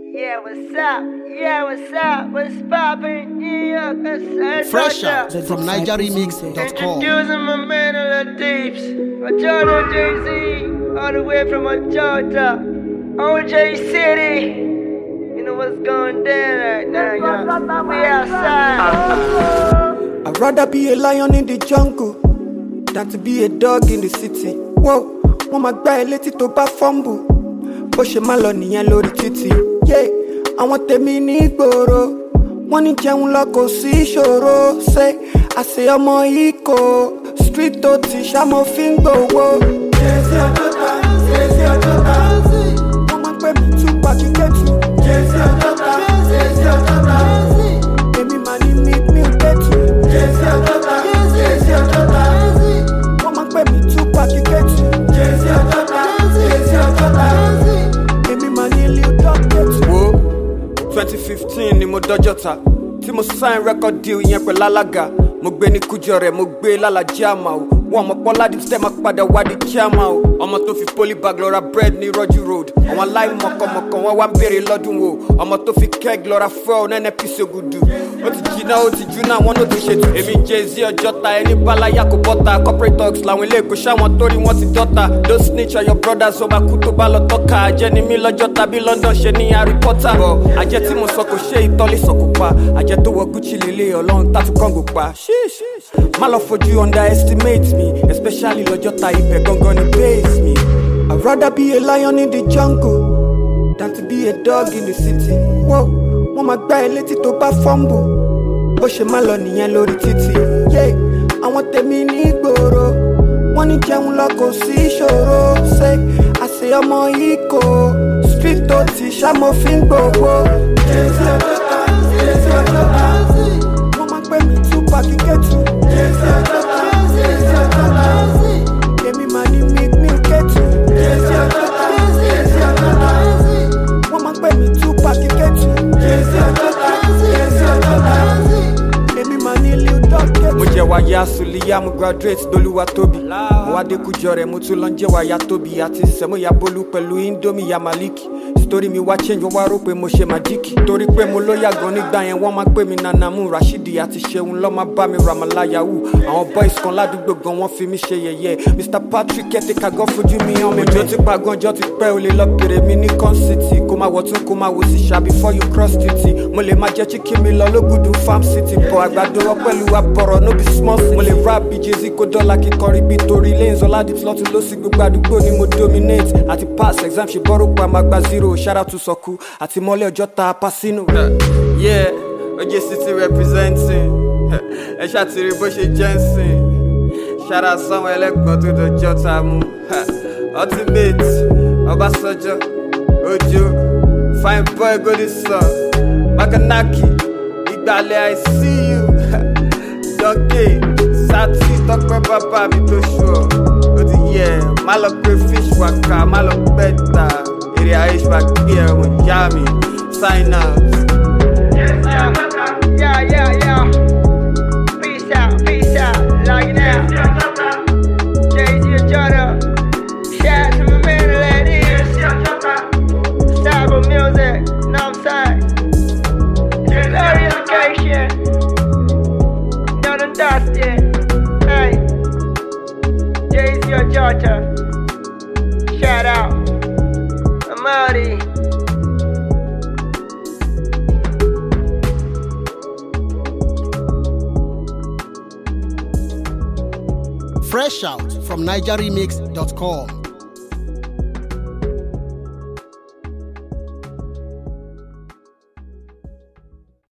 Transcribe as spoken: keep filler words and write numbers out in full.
Yeah, what's up? Yeah, what's up? What's poppin'? Yeah, that's Fresh out from Niger Remix dot com. Introducing my man of the deeps. Majority Jay-Z, all the way from Georgia. O J City. You know what's going down right now, y'all. We outside. I'd rather be a lion in the jungle than to be a dog in the city. Whoa, mama gba létí tó bá fumble. Bó ṣe má lọ nìyẹn lórí títì. Yeah, àwọn tèmi ní ìgboro. Wọ́n ní jẹun lọ kò sí ìṣòro. Say, àṣẹ ọmọ Ìkó. Street tó ti ṣàmọ́ fi ń gbowó. Jẹ́sí ọjọ́ ta, jẹ́sí ọjọ́ ta. Wọ́n máa ń pè mí túpa kíkẹ́tù. Jẹ́sí ọjọ́ ta, jẹ́sí ọjọ́ ta. Èmi máa ní mi mi ò kẹ́tù. Jẹ́sí ọjọ́ ta, jẹ́sí ọjọ́ ta. Wọ́n máa ń pè mí túpa kíkẹ́tù. Jẹ́sí ọjọ́ ta, jẹ́sí ọjọ́ ta. Èmi máa ní Lil Dog kẹ́tù. Wo twenty fifteen ni mo dọ́jọ́ ta tí mo sign record deal yẹn pẹ̀lú alága. Mo gbé ní Kújọrẹ̀, mo gbé lálàjì àmà o. Wọ́n ọmọ Pọ́lá di tẹ́ máa padà wá di kíámà o. Ọmọ tó fi polybag lọ ra bread ní Rọ́jú road. Àwọn aláìmọ̀kànmọ̀kàn wọ́n wá ń béèrè lọ́dún wo. Ọmọ tó fi keg lọ ra fuel nẹ́nẹ́ píṣẹ́ ògùdù. Ó ti jìnnà ó ti júnà wọn ló ti ṣètò. Èmi Jay-Z Ọjọ́ta ẹni bálayà kò bọ́ta. Corporate talks làwọn ilé èkó ṣáwọn torí wọ́n ti dọ́ta. Don't snitch on your brothers ọba kú tó bá lọ tọ́ka. Àjẹ́ ni mí lọ́jọ́ tàbí London ṣe ní Harry Potter. Bọ̀ àjẹ́ tí mo sọ kò ṣe ìtọ́lé sọ̀kò pa. Àjẹ́ tó wọ Gucci lélẹ̀ Ọlọ́run tátú kọ́ngò pa. Má lọ fojú underestimate me, especially lọ́jọ́ta ibẹ̀ gangan ni base me. I'd rather be a lion in the jungle than to be a dog in the city. Whoa, wọ́n máa gbá ẹ létí tó bá fumble. Bó ṣe má lọ nìyẹn lórí títì. Yeah, àwọn tèmi ní ìgboro. Wọ́n ní jẹun lọ kò sí ìṣòro. Say, àṣẹ ọmọ Ìkó. Street tó ti ṣàmọ́ fi ń gbowó. Jẹ́sí ọjọ́ ta, jẹ́sí ọjọ́ ta. Wọ́n máa pè mí túpa kíkẹ́tù. Jẹ́sí ọjọ́ ta, jẹ́sí ọjọ́ ta. Èmi máa ní mi mi ò kẹ́tù. Jẹ́sí ọjọ́ ta, jẹ́sí ọjọ́ ta. Wọ́n máa pè mí túpa kíkẹ́tù. Jẹ́sí ọjọ́ ta, jẹ́sí ọjọ́ ta. Èmi máa ní Lil Dog kẹ́tù. Mo jẹ́ wáyà Sùlíyà, mo graduate dolúwa tóbi. Mo wá dé Kújọrẹ̀, mo tún lọ ń jẹ́ wáyà tóbi. Àti sẹ́móyà Bólú pẹ̀lú Indomie ya Maliki. Story mi wá change, wọ́n wá rò pé mo ṣe màjíkì. Torí pé mo lóyà gan nígbà yẹn, wọ́n máa pè mí Nanamu. Rashidi àti Ṣeun lọ́ máa bá mi Ramala Yahoo. Àwọn boys kan ládùúgbò gan wọ́n fi mí ṣe yẹ̀yẹ́. Mister Patrick Ẹ̀tẹ̀ka gan fojú mi hàn mi. Òjò ti pa gan ọjọ́ ti pẹ́, o lè lọ bèrè mi ní Con City. Kó máa wọ̀ tún kó máa wò sí ṣá before you cross títì. Mo lè máa jẹ́ chicken mi lọ lógùdù farm city. Bọ̀ àgbàdo wọ́ pẹ̀lú àbọ̀rọ̀ no be small city. Mo lè rap bí Jay-Z kó dọ́là kíkọrin bí torí lanes ọ̀làdìps lọ́tún ló sì gbogbo àdúgbò ni mo dominate. Àti pass exam ṣe bọ́rọ̀ pa máa gba zero. Shout out to Sọ̀kú àti mọ́lẹ̀ Ọjọ́ta Pacino. Yeah, O J City representing. Ẹ ṣàtìrí bó ṣe jẹ́ ń sìn. Ṣára sáwọn ẹlẹ́gbọ̀n tó dọjọ́ ta mú. Ultimate, Ọbásanjọ́, Ojo, Fine Boy Godison, Makanaki, Ìgbàlẹ̀ I see you. Donkey, Sati tọ́pẹ́ bàbá mi tó ṣùọ́. Ó ti yẹ, má lọ pé fish waka, má lọ pẹ́ ta. Èrè àìṣùwà gbé ẹ̀wọ̀n yá mi. Sign out. Yeah, yeah, yeah. Peace out, peace out. Like now. Jay-Z Ọjọ́ta. Shout out to my man that is. Cyber music. Know what I'm saying? Glory education. Done and dusted. Hey. Jay-Z Ọjọ́ta. Shout out. Amadi. Fresh out from Niger Remix dot com.